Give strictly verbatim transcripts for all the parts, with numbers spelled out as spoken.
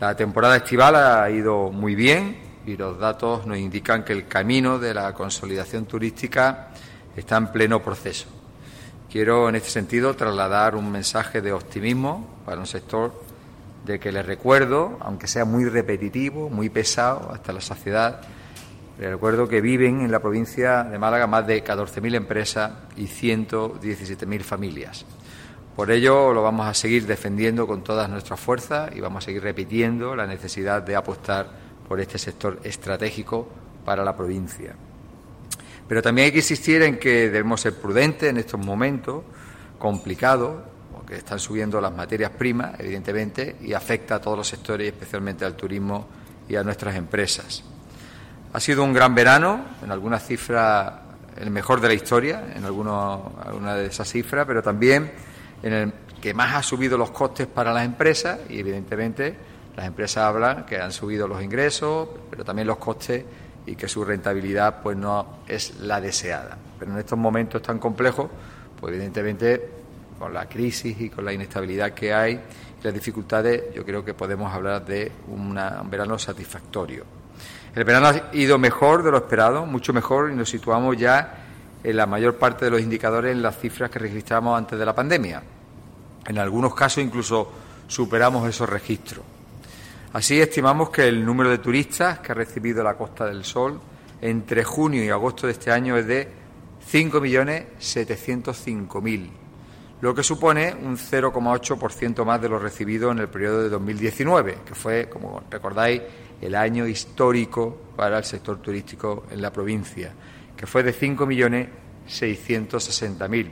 La temporada estival ha ido muy bien y los datos nos indican que el camino de la consolidación turística está en pleno proceso. Quiero, en este sentido, trasladar un mensaje de optimismo para un sector de que les recuerdo, aunque sea muy repetitivo, muy pesado, hasta la saciedad, les recuerdo que viven en la provincia de Málaga más de catorce mil empresas y ciento diecisiete mil familias. Por ello, lo vamos a seguir defendiendo con todas nuestras fuerzas y vamos a seguir repitiendo la necesidad de apostar por este sector estratégico para la provincia. Pero también hay que insistir en que debemos ser prudentes en estos momentos complicados, porque están subiendo las materias primas, evidentemente, y afecta a todos los sectores, especialmente al turismo y a nuestras empresas. Ha sido un gran verano, en algunas cifras el mejor de la historia, en alguno, alguna de esas cifras, pero también en el que más ha subido los costes para las empresas y, evidentemente, las empresas hablan que han subido los ingresos, pero también los costes y que su rentabilidad pues no es la deseada. Pero en estos momentos tan complejos, pues evidentemente con la crisis y con la inestabilidad que hay y las dificultades, yo creo que podemos hablar de una, un verano satisfactorio. El verano ha ido mejor de lo esperado, mucho mejor, y nos situamos ya en la mayor parte de los indicadores en las cifras que registramos antes de la pandemia. En algunos casos incluso superamos esos registros. Así, estimamos que el número de turistas que ha recibido la Costa del Sol entre junio y agosto de este año es de cinco millones setecientos cinco mil, lo que supone un cero coma ocho por ciento más de lo recibido en el periodo de dos mil diecinueve, que fue, como recordáis, el año histórico para el sector turístico en la provincia, que fue de cinco millones seiscientos sesenta mil.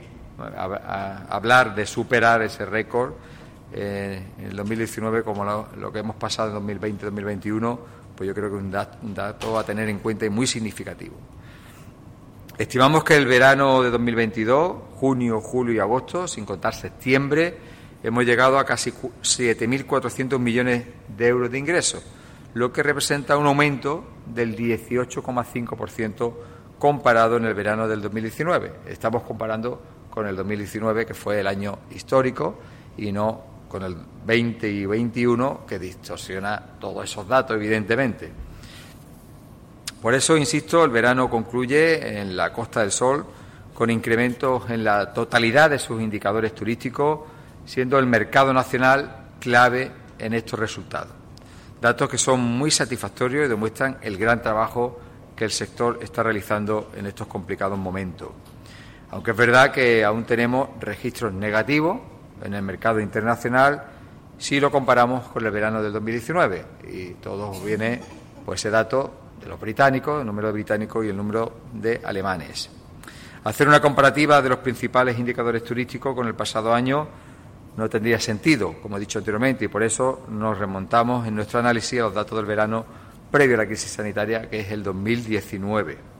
Hablar de superar ese récord Eh, en el dos mil diecinueve, como lo, lo que hemos pasado en dos mil veinte dos mil veintiuno, pues yo creo que es un, dat, un dato a tener en cuenta y muy significativo. Estimamos que el verano de dos mil veintidós, junio, julio y agosto, sin contar septiembre, hemos llegado a casi siete mil cuatrocientos millones de euros de ingresos, lo que representa un aumento del dieciocho coma cinco por ciento comparado en el verano del dos mil diecinueve. Estamos comparando con el dos mil diecinueve, que fue el año histórico, y no con el veinte y veintiuno, que distorsiona todos esos datos, evidentemente. Por eso, insisto, el verano concluye en la Costa del Sol con incrementos en la totalidad de sus indicadores turísticos, siendo el mercado nacional clave en estos resultados. Datos que son muy satisfactorios y demuestran el gran trabajo que el sector está realizando en estos complicados momentos. Aunque es verdad que aún tenemos registros negativos en el mercado internacional si lo comparamos con el verano del dos mil diecinueve, y todo viene pues ese dato de los británicos, el número de británicos y el número de alemanes. Hacer una comparativa de los principales indicadores turísticos con el pasado año no tendría sentido, como he dicho anteriormente, y por eso nos remontamos en nuestro análisis a los datos del verano previo a la crisis sanitaria, que es el dos mil diecinueve.